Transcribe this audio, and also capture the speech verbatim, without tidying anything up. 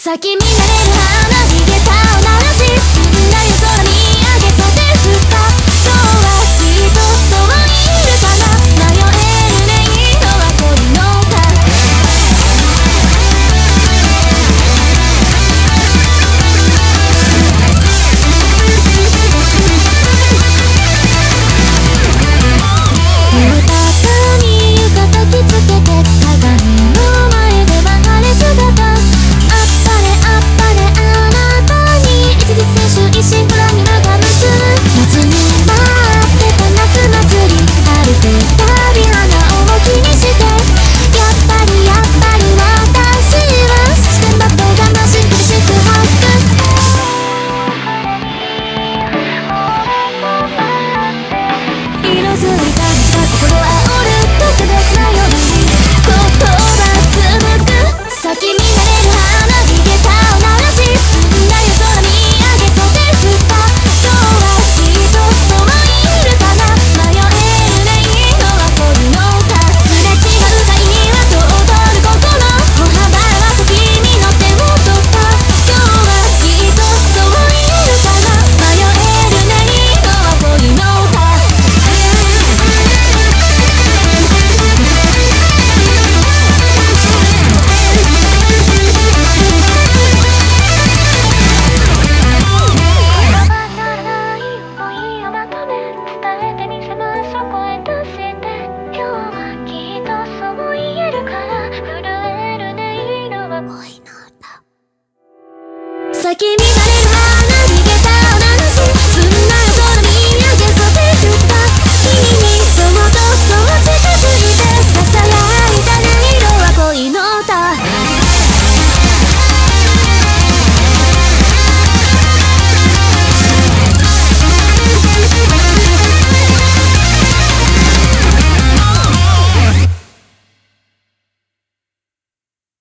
咲き乱れる花火でさを鳴らし澄んだ夜空見上げ袖振った今日はきっとそういるかな迷える音色は恋の歌浴衣に浴衣着つけて鏡の前では晴れ姿咲き乱れる